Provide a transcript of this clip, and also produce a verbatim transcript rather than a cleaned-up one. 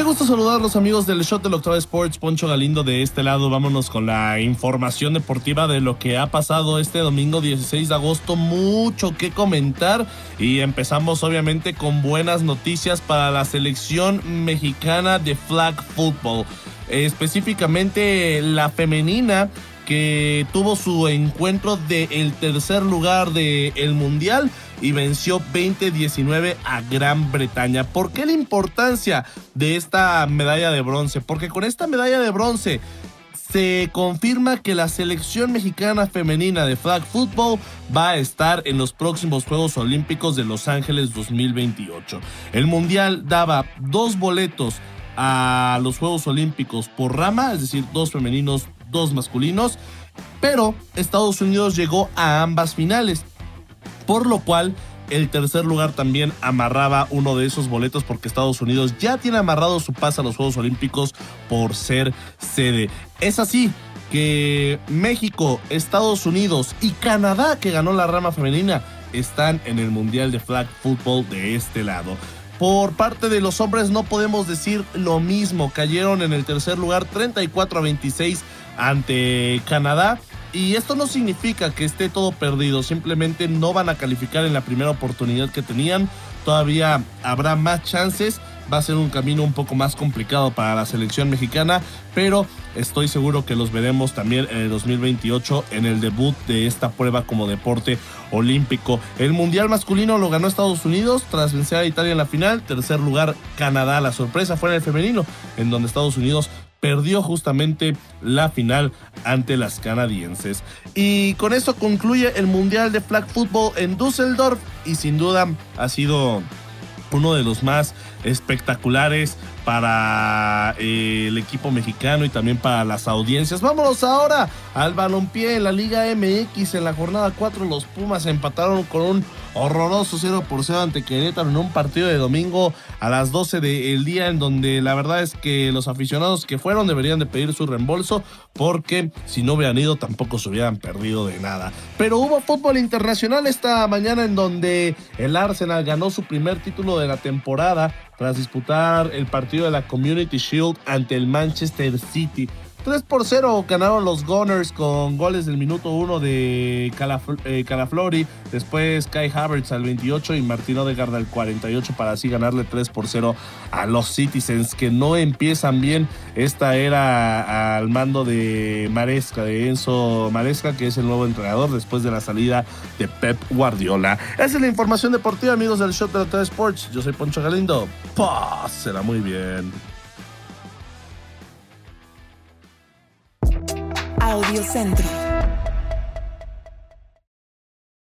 Qué gusto saludarlos, amigos del Shot del Octava Sports. Poncho Galindo de este lado. Vámonos con la información deportiva de lo que ha pasado este domingo dieciséis de agosto. Mucho que comentar y empezamos obviamente con buenas noticias para la selección mexicana de flag football, específicamente la femenina, que tuvo su encuentro del tercer lugar del mundial y venció veinte diecinueve a Gran Bretaña. ¿Por qué la importancia de esta medalla de bronce? Porque con esta medalla de bronce se confirma que la selección mexicana femenina de flag football va a estar en los próximos Juegos Olímpicos de Los Ángeles dos mil veintiocho. El mundial daba dos boletos a los Juegos Olímpicos por rama, es decir, dos femeninos, dos masculinos, pero Estados Unidos llegó a ambas finales, por lo cual el tercer lugar también amarraba uno de esos boletos, porque Estados Unidos ya tiene amarrado su pase a los Juegos Olímpicos por ser sede. Es así que México, Estados Unidos y Canadá, que ganó la rama femenina, están en el Mundial de Flag Football de este lado. Por parte de los hombres no podemos decir lo mismo. Cayeron en el tercer lugar treinta y cuatro a veintiséis ante Canadá. Y esto no significa que esté todo perdido. Simplemente no van a calificar en la primera oportunidad que tenían. Todavía habrá más chances. Va a ser un camino un poco más complicado para la selección mexicana, pero estoy seguro que los veremos también en el dos mil veintiocho en el debut de esta prueba como deporte olímpico. El mundial masculino lo ganó Estados Unidos tras vencer a Italia en la final. Tercer lugar Canadá. La sorpresa fue en el femenino, en donde Estados Unidos perdió justamente la final ante las canadienses. Y con esto concluye el Mundial de Flag Football en Düsseldorf, y sin duda ha sido uno de los más espectaculares para eh, el equipo mexicano y también para las audiencias. Vámonos ahora al balompié en la Liga M X. En la jornada cuatro los Pumas empataron con un horroroso cero por cero ante Querétaro en un partido de domingo a las doce del día, en donde la verdad es que los aficionados que fueron deberían de pedir su reembolso, porque si no hubieran ido tampoco se hubieran perdido de nada. Pero hubo fútbol internacional esta mañana, en donde el Arsenal ganó su primer título de la temporada tras disputar el partido de la Community Shield ante el Manchester City. tres por cero ganaron los Gunners con goles del minuto uno de Calaf- eh, Calaflori, después Kai Havertz al veintiocho y Martín Odegaard al cuarenta y ocho para así ganarle tres por cero a los Citizens, que no empiezan bien esta era al mando de Maresca, de Enzo Maresca, que es el nuevo entrenador después de la salida de Pep Guardiola. Esa es la información deportiva, amigos del Shot de la Octava Sports. Yo soy Poncho Galindo. Pásela muy bien. Audio Centro.